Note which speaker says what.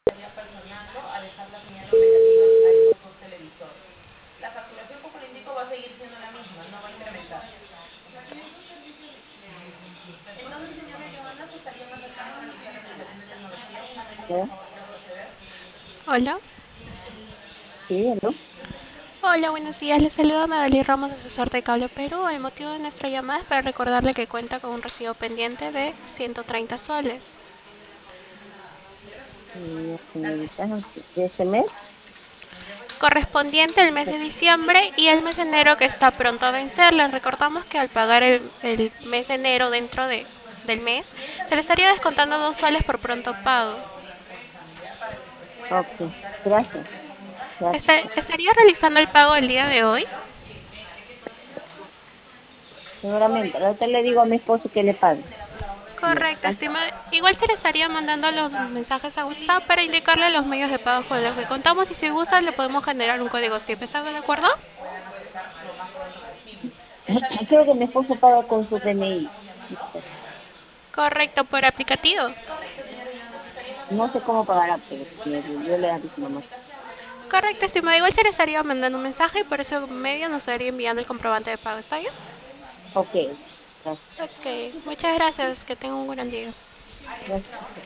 Speaker 1: ¿Ya?
Speaker 2: Hola.
Speaker 1: Sí, ¿no?
Speaker 2: Hola, buenos días. Les saluda Madalí Ramos, asesor de Cable Perú. El motivo de nuestra llamada es para recordarle que cuenta con un recibo pendiente de 130 soles,
Speaker 1: Señorita, de este mes.
Speaker 2: correspondiente al mes de diciembre y el mes de enero que está pronto a vencer. Les recordamos que al pagar el mes de enero del mes, se le estaría descontando 2 soles por pronto pago.
Speaker 1: Ok, gracias, gracias.
Speaker 2: ¿Estaría realizando el pago el día de hoy?
Speaker 1: Seguramente, ahorita le digo a mi esposo que le pague. Ya,
Speaker 2: Correcto,
Speaker 1: gracias.
Speaker 2: estimada. Igual se le estaría mandando los mensajes a WhatsApp para indicarle los medios de pago con los que contamos y si gusta le podemos generar un código SIP. ¿Está de acuerdo?
Speaker 1: Creo que mi esposo paga con su DNI. No sé,
Speaker 2: Correcto, por aplicativo.
Speaker 1: no sé cómo pagará, pero yo le aviso nomás.
Speaker 2: Correcto, estimada. Igual se le estaría mandando un mensaje y por ese medio nos estaría enviando el comprobante de pago. ¿Está bien?
Speaker 1: Ok, gracias.
Speaker 2: Ok, muchas gracias. Que tenga un gran día.
Speaker 1: Gracias.